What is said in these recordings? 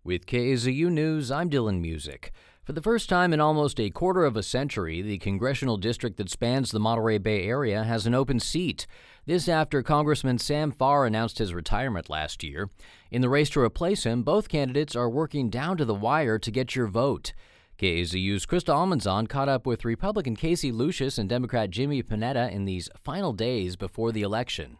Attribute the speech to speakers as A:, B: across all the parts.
A: With KAZU News, I'm Dylan Music. For the first time in almost a quarter of a century, the congressional district that spans the Monterey Bay Area has an open seat. This after Congressman Sam Farr announced his retirement last year. In the race to replace him, both candidates are working down to the wire to get your vote. KAZU's Krista Almanzon caught up with Republican Casey Lucius and Democrat Jimmy Panetta in these final days before the election.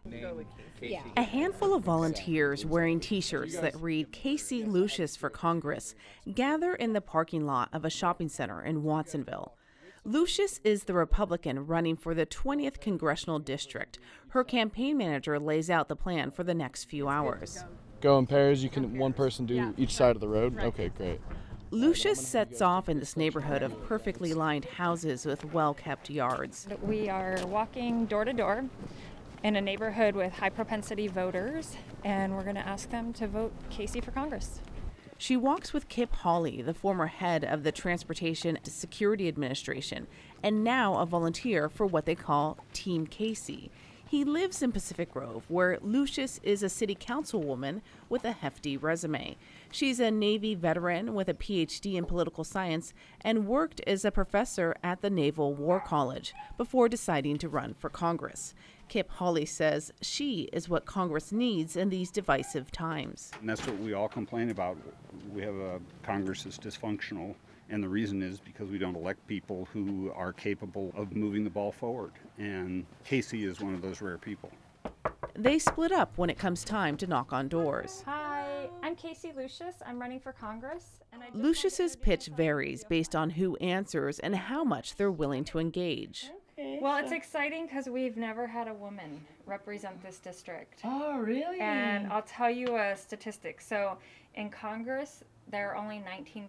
B: A handful of volunteers wearing T-shirts that read Casey Lucius for Congress gather in the parking lot of a shopping center in Watsonville. Lucius is the Republican running for the 20th Congressional District. Her campaign manager lays out the plan for the next few hours.
C: Go in pairs, you can one person do each side of the road? Okay, great.
B: Lucius sets off in this neighborhood of perfectly lined houses with well-kept yards.
D: We are walking door to door in a neighborhood with high propensity voters, and we're going to ask them to vote Casey for Congress.
B: She walks with Kip Hawley, the former head of the Transportation Security Administration, and now a volunteer for what they call Team Casey. He lives in Pacific Grove, where Lucius is a city councilwoman with a hefty resume. She's a Navy veteran with a PhD in political science and worked as a professor at the Naval War College before deciding to run for Congress. Kip Hawley says she is what Congress needs in these divisive times.
E: And that's what we all complain about. We have a Congress that's dysfunctional, and the reason is because we don't elect people who are capable of moving the ball forward. And Casey is one of those rare people.
B: They split up when it comes time to knock on doors.
D: Hi, I'm Casey Lucius. I'm running for Congress.
B: Lucius's pitch varies based on who answers and how much they're willing to engage.
D: Well, it's exciting because we've never had a woman represent this district.
F: Oh, really?
D: And I'll tell you a statistic. So in Congress, there are only 19%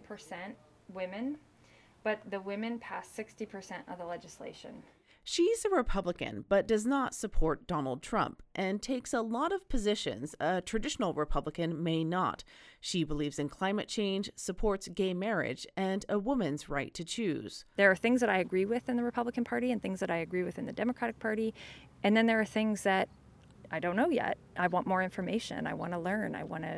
D: women, but the women pass 60% of the legislation.
B: She's a Republican, but does not support Donald Trump and takes a lot of positions a traditional Republican may not. She believes in climate change, supports gay marriage, and a woman's right to choose.
D: There are things that I agree with in the Republican Party and things that I agree with in the Democratic Party. And then there are things that I don't know yet. I want more information. I want to learn. I want to,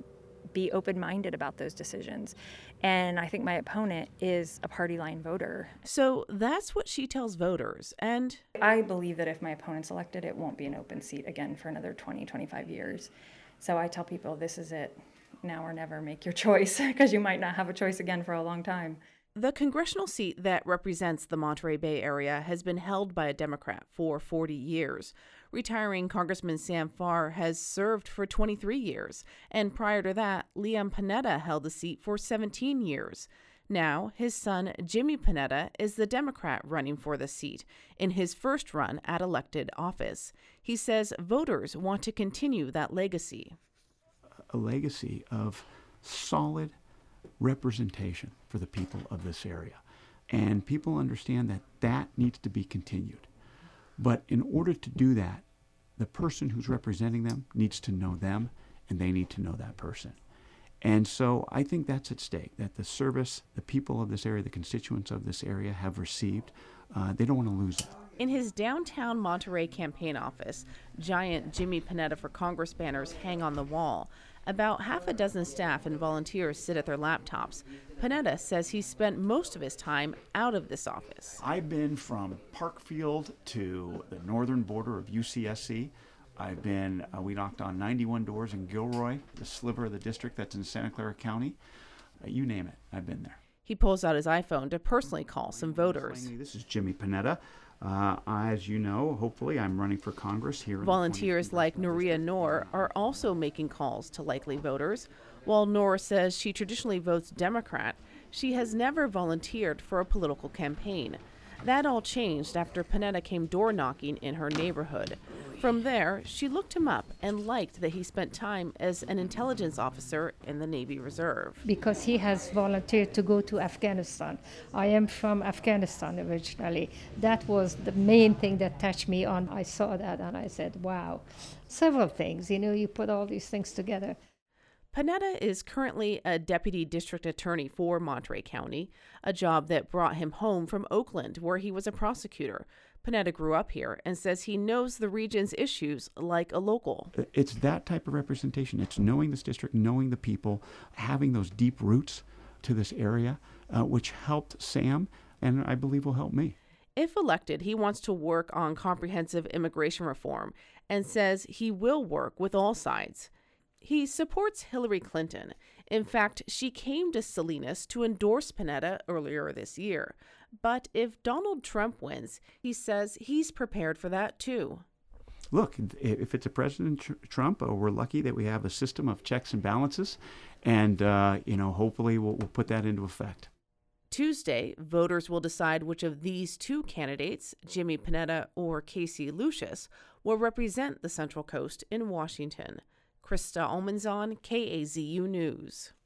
D: be open-minded about those decisions. And I think my opponent is a party line voter.
B: So that's what she tells voters. And
D: I believe that if my opponent's elected, it won't be an open seat again for another 20, 25 years. So I tell people, this is it. Now or never, make your choice, because you might not have a choice again for a long time.
B: The congressional seat that represents the Monterey Bay area has been held by a Democrat for 40 years. Retiring Congressman Sam Farr has served for 23 years, and prior to that, Liam Panetta held the seat for 17 years. Now, his son, Jimmy Panetta, is the Democrat running for the seat in his first run at elected office. He says voters want to continue that legacy.
G: A legacy of solid representation for the people of this area. And people understand that that needs to be continued. But in order to do that, the person who's representing them needs to know them, and they need to know that person. And so I think that's at stake, that the service the people of this area, the constituents of this area have received, they don't want to lose it.
B: In his downtown Monterey campaign office, giant Jimmy Panetta for Congress banners hang on the wall. About half a dozen staff and volunteers sit at their laptops. Panetta says he spent most of his time out of this office.
G: I've been from Parkfield to the northern border of UCSC. We knocked on 91 doors in Gilroy, the sliver of the district that's in Santa Clara County. You name it, I've been there.
B: He pulls out his iPhone to personally call some voters.
G: This is Jimmy Panetta. As you know, hopefully I'm running for Congress here.
B: Volunteers like Nuria Noor are also making calls to likely voters. While Noor says she traditionally votes Democrat, she has never volunteered for a political campaign. That all changed after Panetta came door knocking in her neighborhood. From there, she looked him up and liked that he spent time as an intelligence officer in the Navy Reserve.
F: Because he has volunteered to go to Afghanistan. I am from Afghanistan originally. That was the main thing that touched me on. I saw that and I said, wow. Several things, you put all these things together.
B: Panetta is currently a deputy district attorney for Monterey County, a job that brought him home from Oakland, where he was a prosecutor. Panetta grew up here and says he knows the region's issues like a local.
G: It's that type of representation. It's knowing this district, knowing the people, having those deep roots to this area, which helped Sam, and I believe will help me.
B: If elected, he wants to work on comprehensive immigration reform and says he will work with all sides. He supports Hillary Clinton. In fact, she came to Salinas to endorse Panetta earlier this year. But if Donald Trump wins, he says he's prepared for that too.
G: Look, if it's a President Trump, we're lucky that we have a system of checks and balances, and hopefully we'll put that into effect.
B: Tuesday, voters will decide which of these two candidates, Jimmy Panetta or Casey Lucius, will represent the Central Coast in Washington. Krista Almanzon, KAZU News.